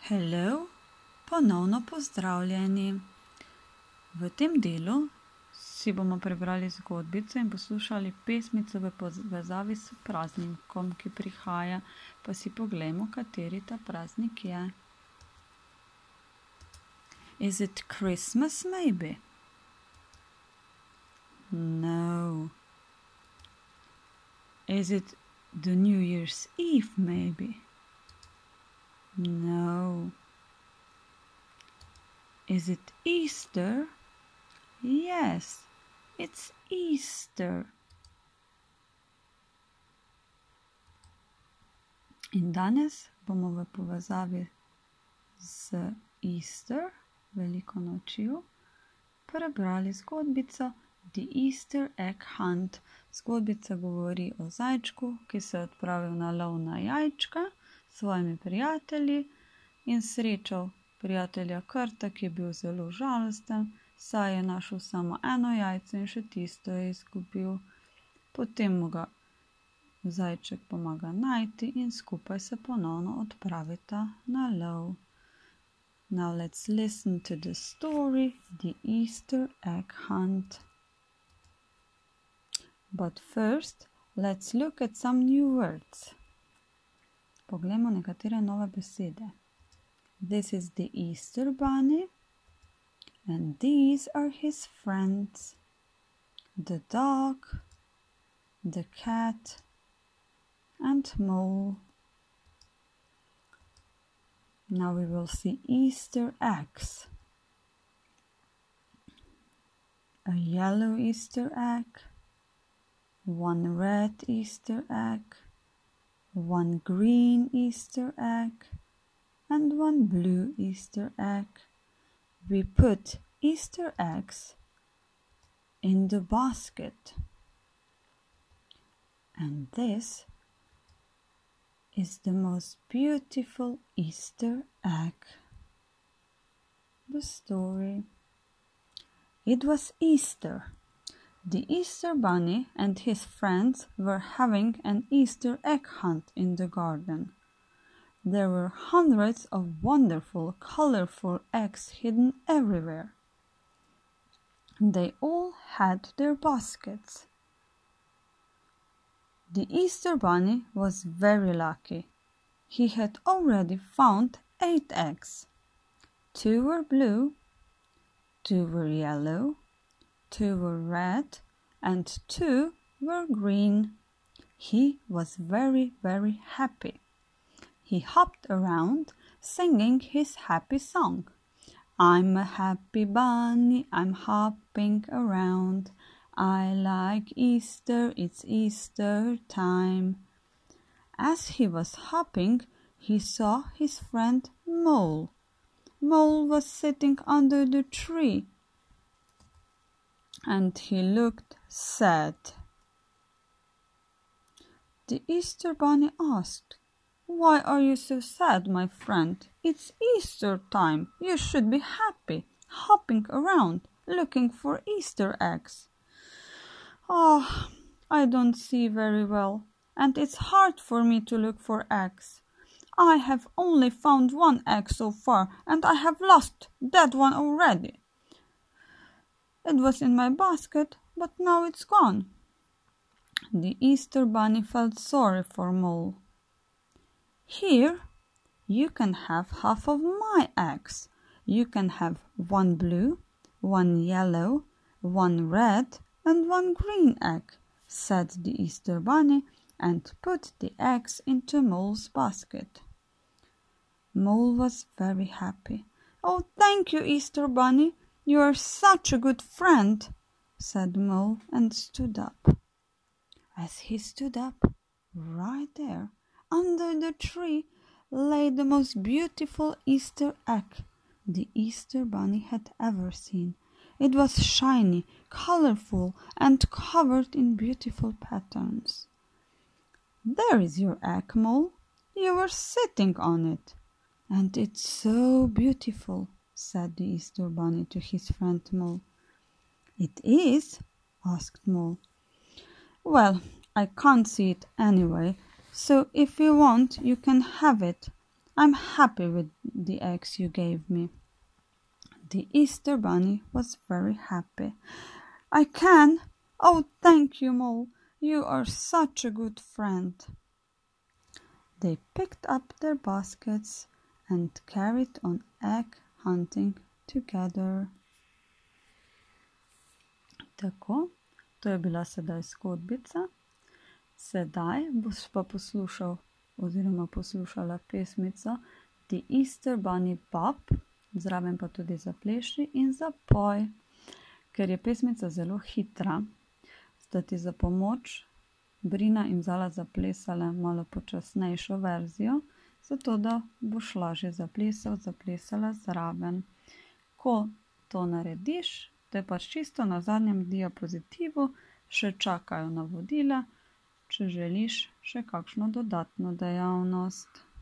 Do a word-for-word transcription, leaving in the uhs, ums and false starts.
Hello, ponovno pozdravljeni. V tem delu si bomo prebrali zgodbico in poslušali pesmico v povezavi s praznikom, ki prihaja, pa si poglejmo, kateri ta praznik je. Is it Christmas maybe? No. Is it the New Year's Eve maybe? No. Is it Easter? Yes, it's Easter. In danes bomo v povezavi z Easter, veliko nočjo, prebrali zgodbico The Easter Egg Hunt. Zgodbica govori o zajčku, ki se je odpravil na lov na jajčka s svojimi prijatelji in srečal prijatelja Krta, ki je bil zelo žalosten, saj je našel samo eno jajce in še tisto je izgubil. Potem mu ga zajček pomaga najti in skupaj se ponovno odpravita na lov. Now let's listen to the story, The Easter Egg Hunt. But first, let's look at some new words. Poglejmo nekatere nove besede. This is the Easter Bunny, and these are his friends. The dog, the cat, and Mole. Now we will see Easter eggs. A yellow Easter egg, one red Easter egg, one green Easter egg, and one blue Easter egg. We put Easter eggs in the basket. And this is the most beautiful Easter egg. The story. It was Easter. The Easter Bunny and his friends were having an Easter egg hunt in the garden. There were hundreds of wonderful, colorful eggs hidden everywhere. They all had their baskets. The Easter Bunny was very lucky. He had already found eight eggs. Two were blue, two were yellow, two were red, and two were green. He was very, very happy. He hopped around singing his happy song. I'm a happy bunny, I'm hopping around. I like Easter, it's Easter time. As he was hopping, he saw his friend Mole. Mole was sitting under the tree, and he looked sad. The Easter Bunny asked, "Why are you so sad, my friend? It's Easter time. You should be happy, hopping around, looking for Easter eggs." "Oh, I don't see very well, and it's hard for me to look for eggs. I have only found one egg so far, and I have lost that one already. It was in my basket, but now it's gone." The Easter Bunny felt sorry for Mole. "Here, you can have half of my eggs. You can have one blue, one yellow, one red, and one green egg," said the Easter Bunny, and put the eggs into Mole's basket. Mole was very happy. "Oh, thank you, Easter Bunny. You are such a good friend," said Mole, and stood up. As he stood up, right there, under the tree, lay the most beautiful Easter egg the Easter Bunny had ever seen. It was shiny, colorful, and covered in beautiful patterns. "There is your egg, Mole. You were sitting on it. And it's so beautiful," said the Easter Bunny to his friend Mole. "It is?" asked Mole. "Well, I can't see it anyway, so if you want, you can have it. I'm happy with the eggs you gave me." The Easter Bunny was very happy. "I can. Oh, thank you, Mole. You are such a good friend." They picked up their baskets and carried on egg hunting together. Tako, to je bila sedaj zgodbica. Sedaj boš pa poslušal oziroma poslušala pesmico The Easter Bunny Bop, zraven pa tudi zapleši in zapoj. Ker je pesmica zelo hitra, sta ti za pomoč Brina in Zala zaplesala malo počasnejšo verzijo, zato da boš lažje zaplesal, zaplesala zraven. Ko to narediš, te pač čisto na zadnjem diapozitivu še čakajo navodila, če želiš še kakšno dodatno dejavnost.